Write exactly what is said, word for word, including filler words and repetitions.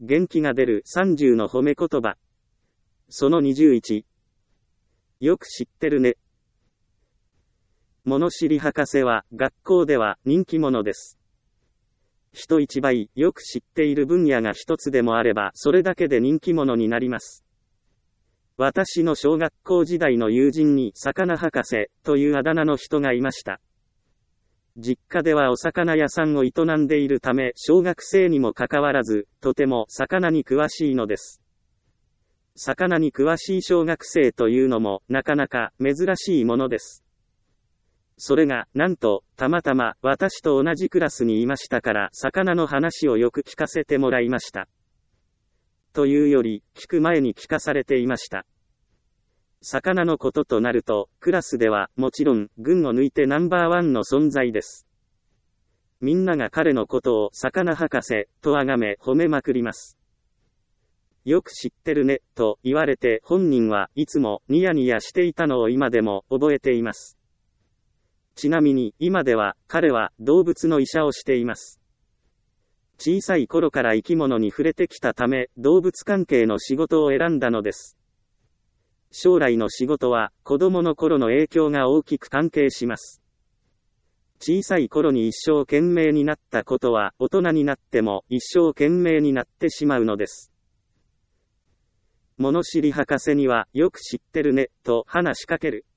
元気が出るさんじゅうの褒め言葉。そのにじゅういち。よく知ってるね。物知り博士は学校では人気者です。人一倍よく知っている分野が一つでもあればそれだけで人気者になります。私の小学校時代の友人に魚博士というあだ名の人がいました。実家ではお魚屋さんを営んでいるため小学生にもかかわらずとても魚に詳しいのです。魚に詳しい小学生というのもなかなか珍しいものです。それが、なんと、たまたま、私と同じクラスにいましたから、魚の話をよく聞かせてもらいました。というより、聞く前に聞かされていました。魚のこととなると、クラスでは、もちろん、群を抜いてナンバーワンの存在です。みんなが彼のことを、魚博士、と崇め、褒めまくります。よく知ってるね、と言われて、本人はいつも、ニヤニヤしていたのを今でも、覚えています。ちなみに、今では、彼は動物の医者をしています。小さい頃から生き物に触れてきたため、動物関係の仕事を選んだのです。将来の仕事は、子供の頃の影響が大きく関係します。小さい頃に一生懸命になったことは、大人になっても一生懸命になってしまうのです。物知り博士には、よく知ってるね、と話しかける。